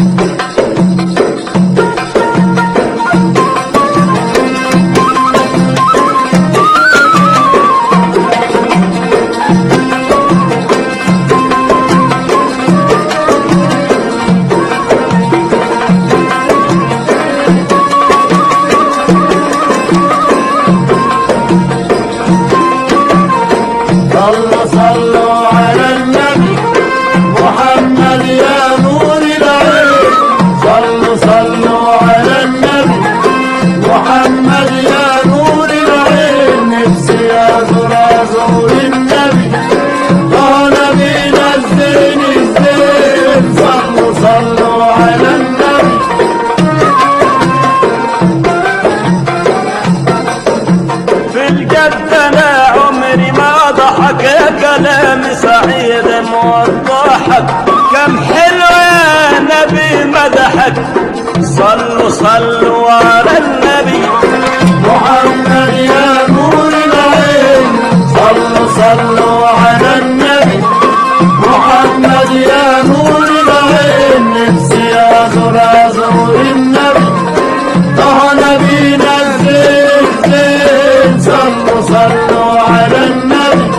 كلام سعيد موضحك كم حلو يا نبي مدحك صلوا صلوا على النبي محمد يا نور العين صلوا صلوا على النبي محمد يا نور العين نفسي ازور النبي طه نبينا الزين صلوا صلوا على النبي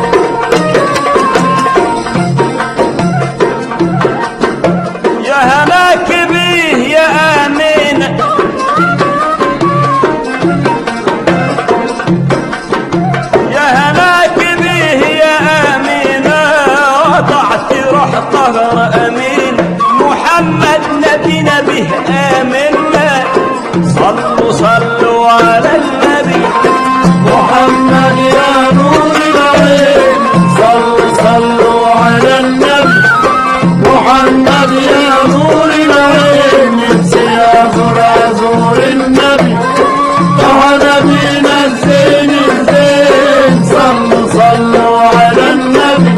طهر أمين محمد نبينا به آمنا صلوا صلوا على النبي محمد يا نور العين صلوا صلوا على النبي محمد يا نور العين نفسي ازور النبي طه نبينا الزين الزين صلوا صلوا على النبي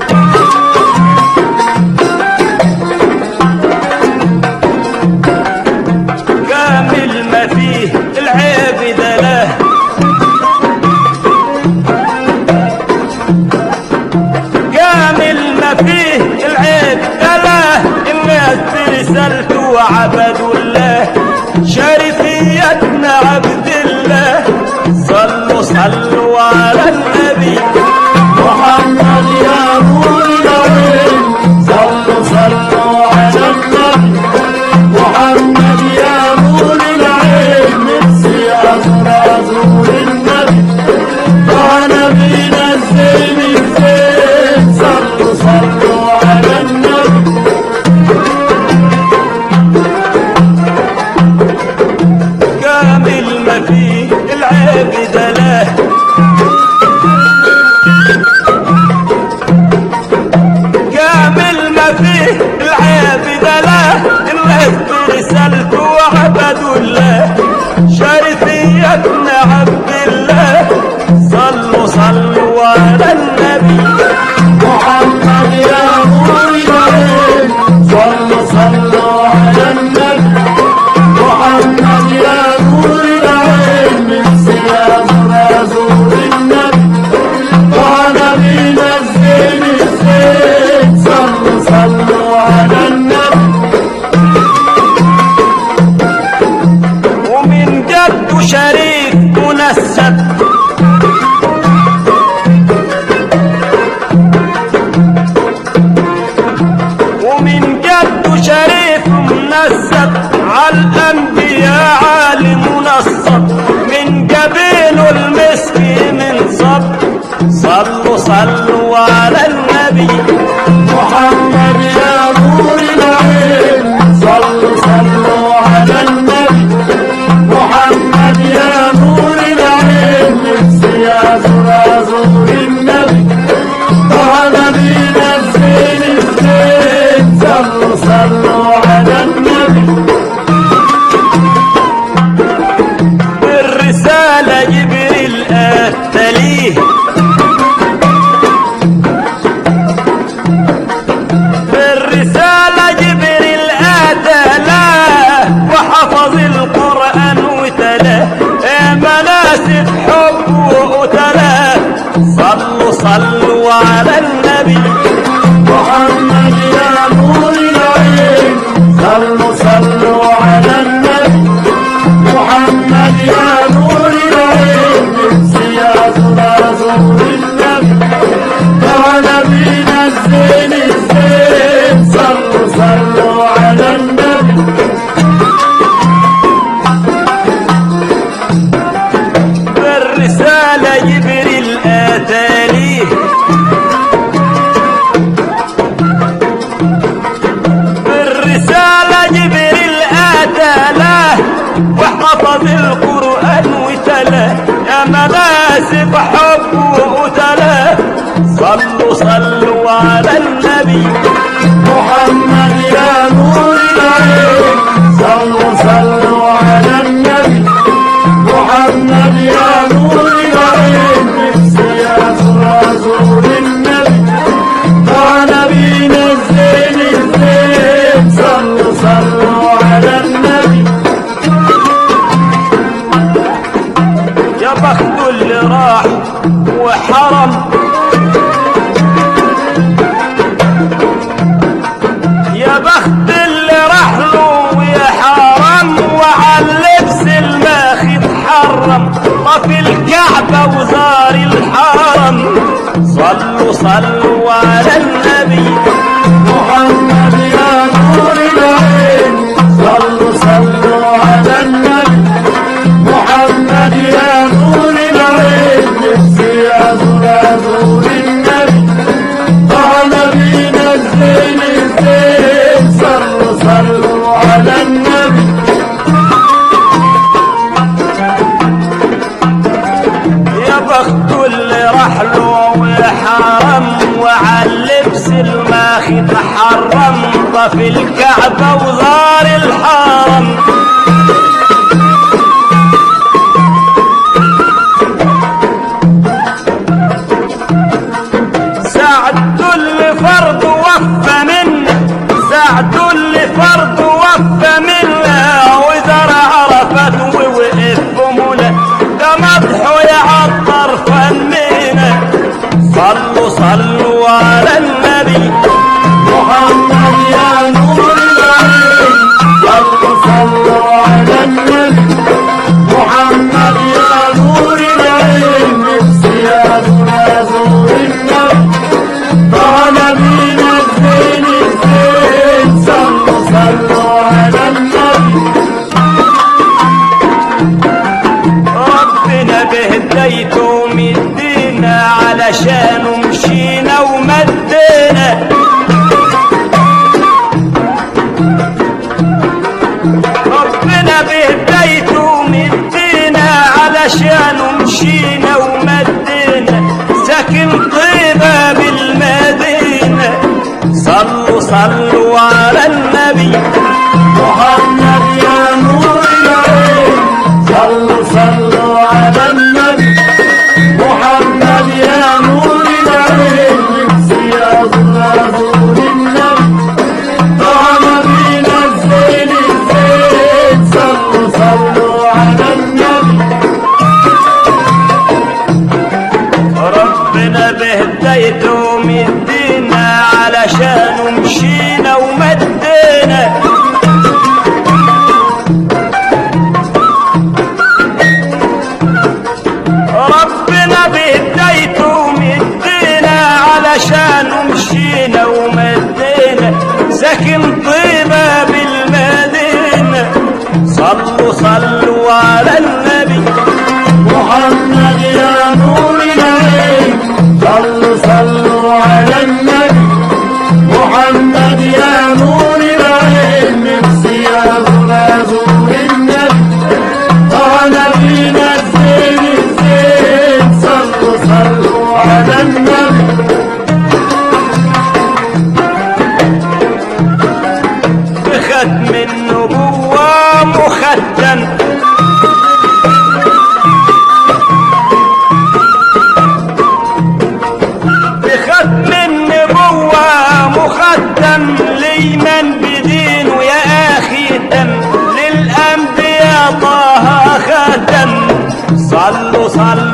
فيه العيب دلاه الناس برسالته وعبدوا الله شريفيتنا عبد الله صلوا صلوا على النبي محمد يا نور العين صلوا صلوا على النبي محمد يا نور العين نفسي ازور النبي طه نبينا الزين الزين صلوا صلوا على النبي كامل ما فيه العيب دلاه كامل ما فيه العيب دلاه الناس برسالته وعبدوا الله شريفيتنا عبد الله صلوا صلوا على النبي محمد يا نور العين صلوا صلوا على النبي محمد يا نور العين نفسي ازور النبي طه نبينا الزين الزين صلوا صلوا على النبي ومن جد شريف منسب ومن جد شريف منسب عالأنبياء عالي منصب من جبينه المسك من صب صلوا صلوا على النبي محمد يا نور العين صلوا صلوا على النبي محمد يا نور العين نفسي ازور النبي طه نبينا الزين الزين صلوا صلوا على النبي بالرسالة جبريل أتليه مناسب حب وقتله. صلوا صلوا على النبي محمد يا نور العين صلوا صلوا على النبي محمد يا نور العين نفسي ازور النبي وانا بينا الزين الزين صلوا صلوا على النبي يا بخت اللي راح وحرم يا بخت اللي راح له وحرم وعاللبس الماخد حرم طف الكعبة وزار الحرم. صلوا صلوا على النبي محمد يا نور العين صلوا صلوا على النبي محمد يا نور العين نفسي ازور النبي وانا بينا الزين الزين صلوا صلوا على النبي يا بخت اللي راح له وحرم وعاللبس الماخد حرم طف الكعبة وزار الحرم. سعد اللي فرض وفى منه سعد اللي فرض وفى منه وزار عرفت ووقف بمنى ده مدحه يعطر فنينا. صلوا صلوا على النبي محمد يا نور العين صلوا صلوا على النبي محمد يا نور العين نفسي ازور النبي وانا بينا الزين الزين صلوا صلوا على النبي ربنا بهديته مدينا علشانه مشينا ومدينا. ربنا بهديته مدينا علشانه مشينا ومدينا ساكن طيبة بالمدينة. صلوا صلوا على النبي محمد يا نور العين صلوا صلوا على النبي محمد يا نور العين نفسي ازور النبي وانا بينا الزين الزين صلوا صلوا على النبي ربنا بهديته مدينا علشانه مشينا ومدينا. ربنا بهديته مدينا علشانه مشينا ومدينا ساكن طيبة بالمدينة. صلوا صلوا على النبي محمد يا نور العين صلوا صلوا على النبي محمد يا نور العين نفسي ازور النبي وانا بينا الزين الزين صلوا صلوا على النبي بختم النبوة مختم بختم النبوة مختم لمن بدينه يا أخي تم للأنبياء طه ختم. صلوا صلوا